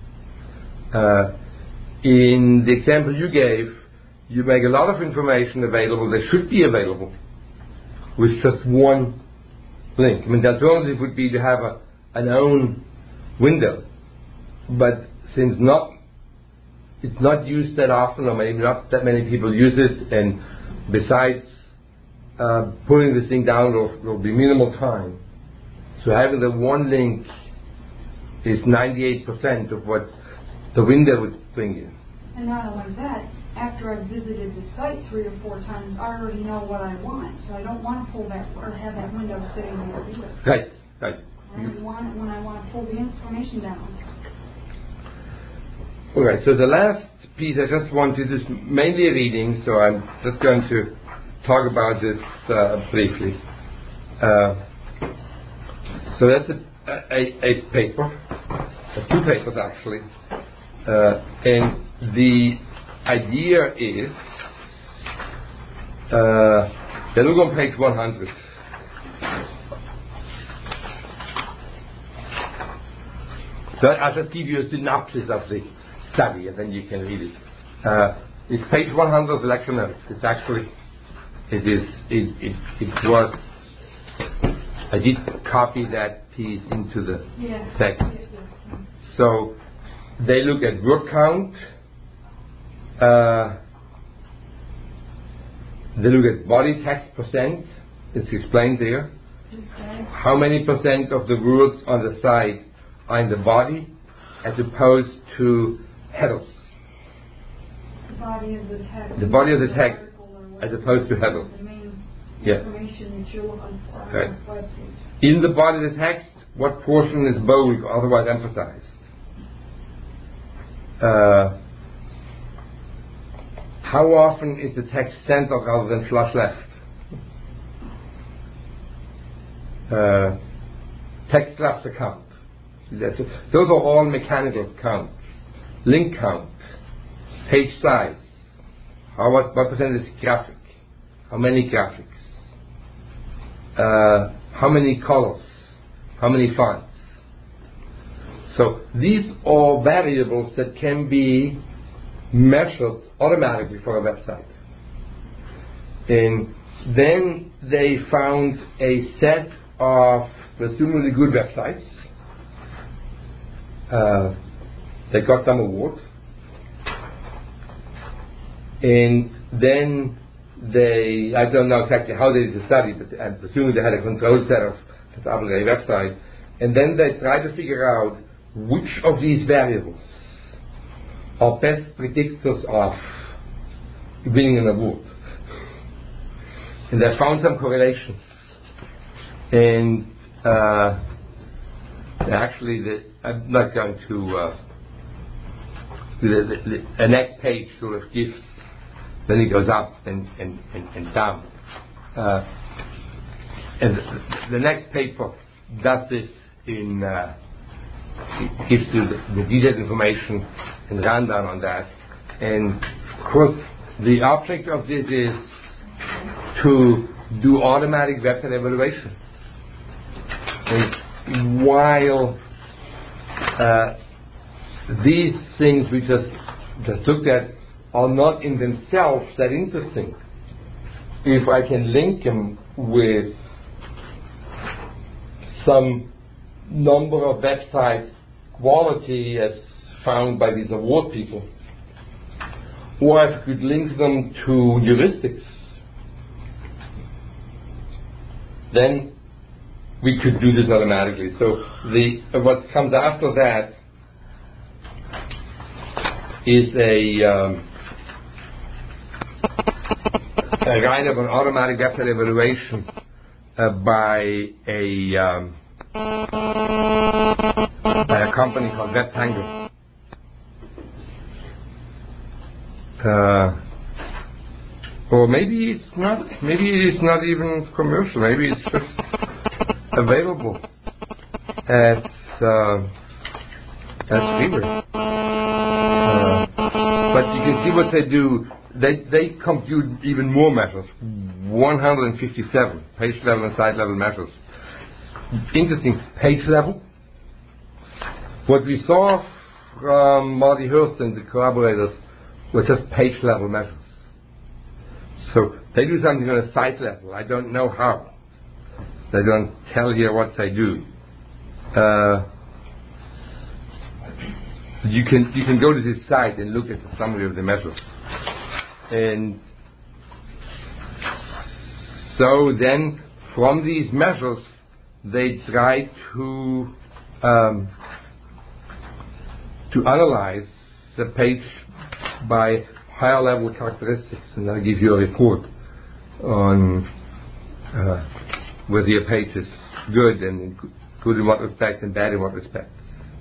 In the example you gave, you make a lot of information available that should be available with just one link. The alternative would be to have an own window, but since it's not used that often, or maybe not that many people use it, and besides pulling this thing down will be minimal time. So having the one link is 98% of what the window would bring in. And not only that, after I've visited the site 3 or 4 times, I already know what I want. So I don't want to pull that or have that window sitting there either. Right. I only want it when I want to pull the information down. Alright, so the last piece I just wanted is mainly a reading, so I'm just going to talk about this briefly. So that's a paper, 2 papers actually, and the idea is, look on page 100. So I'll just give you a synopsis of the study, and then you can read it. It's page 100 of the lecture notes. It's actually, it was. I did copy that piece into the text. So they look at word count. They look at body text percent. It's explained there. How many percent of the words on the side are in the body as opposed to headers? The body of the text. The body of the text as opposed to headers. The main Yeah. information that you're looking for on Right. the webpage. In the body of the text, what portion is bold or otherwise emphasized? How often is the text centered rather than flush left? Text cluster count. Those are all mechanical counts. Link count. Page size. What percent is graphic? How many graphics? How many colors? How many fonts? So these are variables that can be measured automatically for a website. And then they found a set of presumably good websites. They got some awards. And then I don't know exactly how they did the study, but I'm presuming they had a control set of this arbitrary website. And then they tried to figure out which of these variables are best predictors of winning an award. And they found some correlations. And actually, I'm not going to. The next page sort of gives, then it goes up and down. And the next paper does this in. It gives you the detailed information and rundown on that. And of course, the object of this is to do automatic website evaluation. And while these things we just looked at are not in themselves that interesting, if I can link them with some number of website quality as found by these award people, or if I could link them to heuristics, then we could do this automatically. So what comes after that is a kind of an automatic website evaluation by a company called WebTangle. Or maybe it's not. Maybe it's not even commercial. Maybe it's just available as freeware. But you can see what they do. They compute even more measures. 157 page level and site level measures. Interesting. Page level. What we saw from Marty Hurst and the collaborators were just page level measures. So they do something on a site level. I don't know how. They don't tell here what they do. You can go to this site and look at the summary of the measures. And so then from these measures they try to analyze the page by higher level characteristics, and I'll give you a report on whether your page is good and good in what respect and bad in what respect.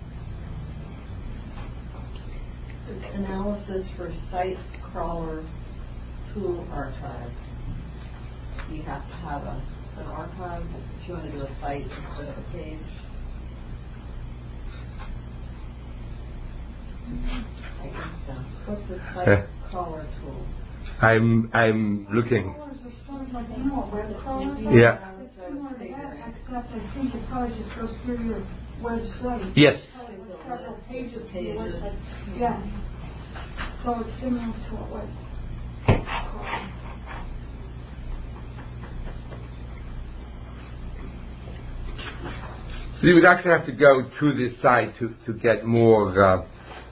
Analysis for site crawler tool archive. You have to have an archive if you want to do a site instead of a page. I guess so. What's the site crawler tool? I'm looking. Crawlers are sort of like, you know, a web crawler? Yeah. It's similar to that, except I think it probably just goes through your website. Yes. Probably with several pages to your website. Yeah. So it's similar to a web crawler. So you would actually have to go to this site to get more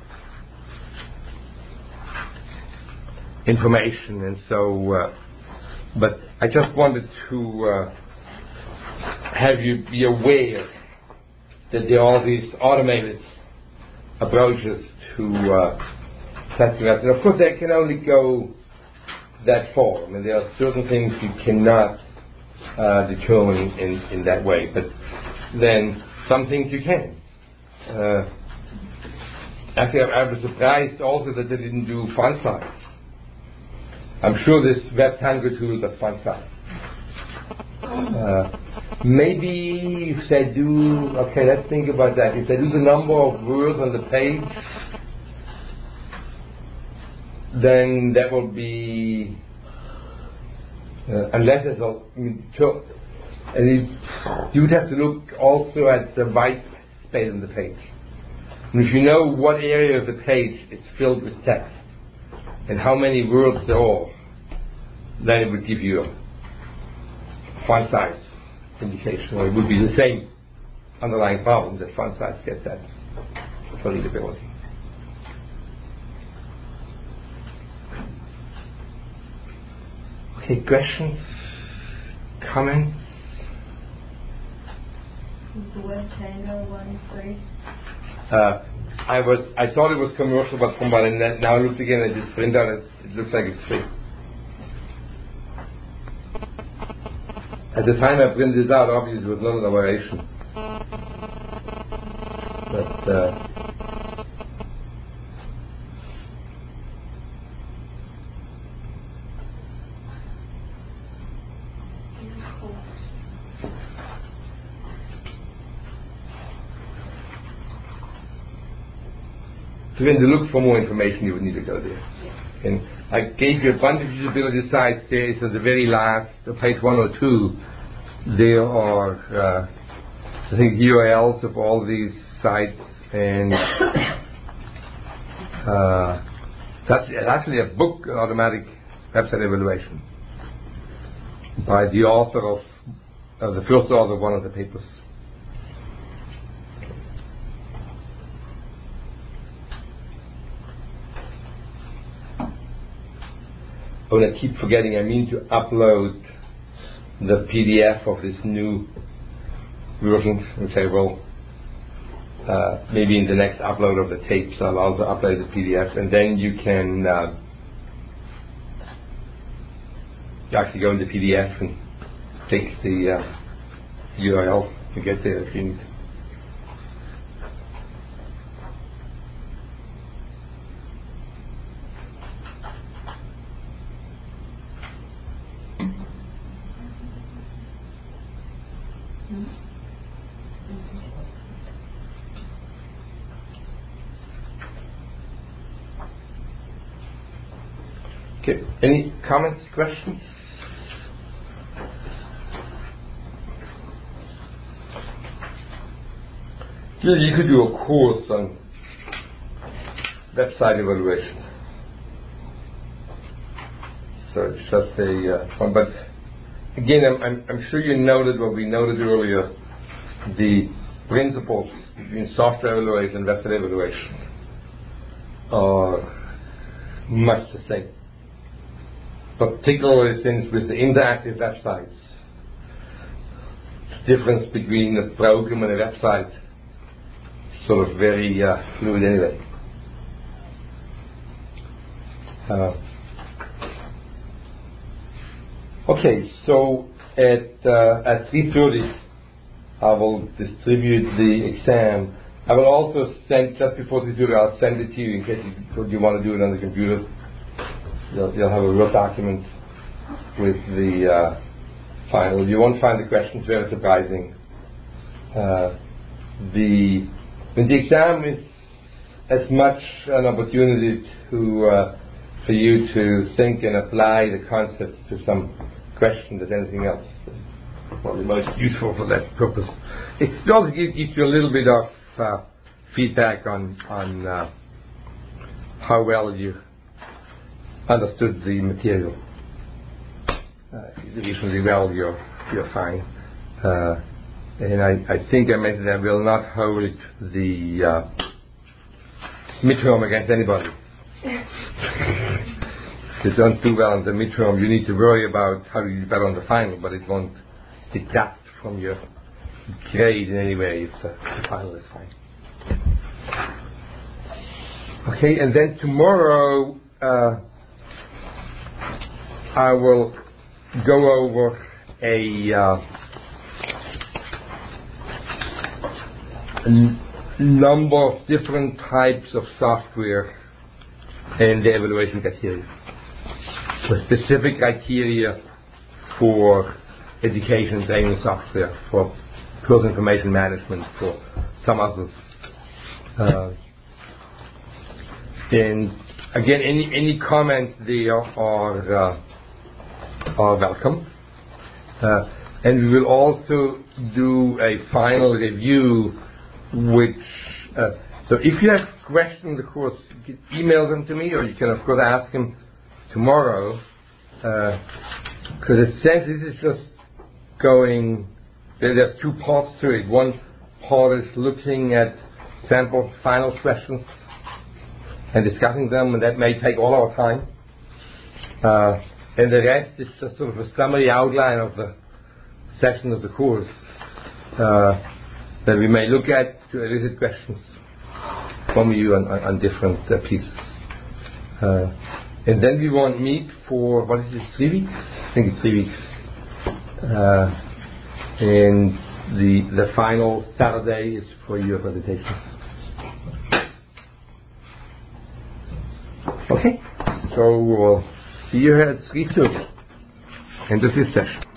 information, and so. But I just wanted to have you be aware that there are these automated approaches to testing up, and of course they can only go that far. I mean, there are certain things you cannot determine in that way, but then some things you can. Actually, I was surprised also that they didn't do font size. I'm sure this WebTangle tool does font size. Maybe if they do, okay, let's think about that. If they do the number of words on the page, then that will be, unless it's you would have to look also at the white space on the page. And if you know what area of the page is filled with text, and how many words there are, then it would give you a font size indication, or it would be the same underlying problem that font size gets at for readability. Okay, questions? Comments? Was the Web Tango one free? I thought it was commercial, but from what I now looked again at this printout, it looks like it's free. At the time I printed it out, obviously it was not an operation. But so when you look for more information, you would need to go there. And I gave you a bunch of usability sites there. So the very last, page 1 or 2, there are, I think, URLs of all these sites, and that's actually a book, Automatic Website Evaluation, by the author of the first author of one of the papers. Oh, and I keep forgetting, I mean to upload the PDF of this new version, which I will, maybe in the next upload of the tapes, I'll also upload the PDF, and then you can actually go into PDF and take the URL to get there if you need. Okay, any comments, questions? You could do a course on website evaluation. So it's just a one, but again, I'm sure you noted what we noted earlier, the principles between software evaluation and website evaluation are much the same. Particularly since with the interactive websites, the difference between a program and a website is sort of very fluid anyway. Okay, so at 3:30 I will distribute the exam. I will also send, just before 3:30, I'll send it to you in case you want to do it on the computer. You'll have a Word document with the final. You won't find the questions very surprising. The exam is as much an opportunity for you to think and apply the concepts to some question as anything else. Probably most useful for that purpose. It also gives you a little bit of feedback on how well you understood the material. If you did reasonably well, you're fine. And I think I mentioned I will not hold the midterm against anybody. If you don't do well on the midterm, you need to worry about how you do better on the final, but it won't deduct from your grade in any way if the final is fine. Okay, and then tomorrow I will go over a number of different types of software and the evaluation criteria. The specific criteria for education training software, for course information management, for some others. And again, any comments there are welcome. And we will also do a final review, which So if you have questions in the course, you can email them to me, or you can of course ask them tomorrow. Because in a sense, this is just going. There's two parts to it. One part is looking at sample final questions and discussing them, and that may take all our time. And the rest is just sort of a summary outline of the section of the course that we may look at to elicit questions from you on different pieces. And then we won't meet for, what is it, 3 weeks? I think it's 3 weeks. And the final Saturday is for your presentation. Okay, so we'll see you here at 3:30. End of this session.